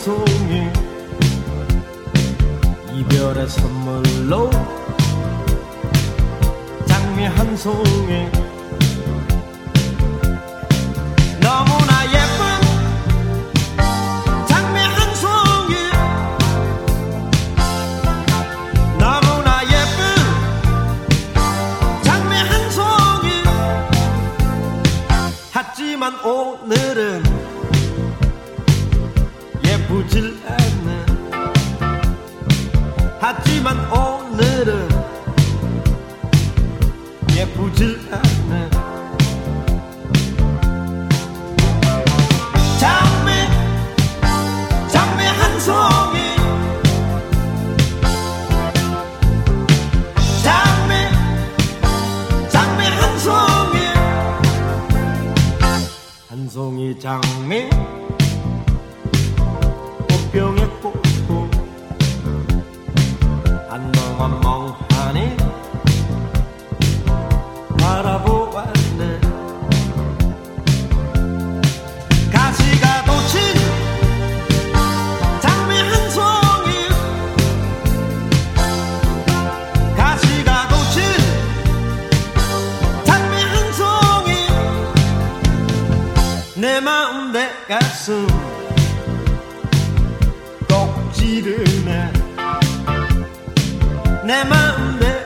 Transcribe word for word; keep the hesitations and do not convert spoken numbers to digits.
송이 이별의 선물로 장미 한 송이 너무나 예쁜 장미 한 송이 너무나 예쁜 장미 한 송이 하지만 오늘은 예쁘질 않네 하지만 오늘은 예쁘질 않네 장미 장미 한 송이 장미 장미 한 송이 한 송이 장미 꽃병에 꽂고 한동안 멍하니 바라보았네 가시가 돋친 장미 한 송이 가시가 돋친 장미 한 송이 내 마음 내 가슴 꼭 찌르네 내 마음 내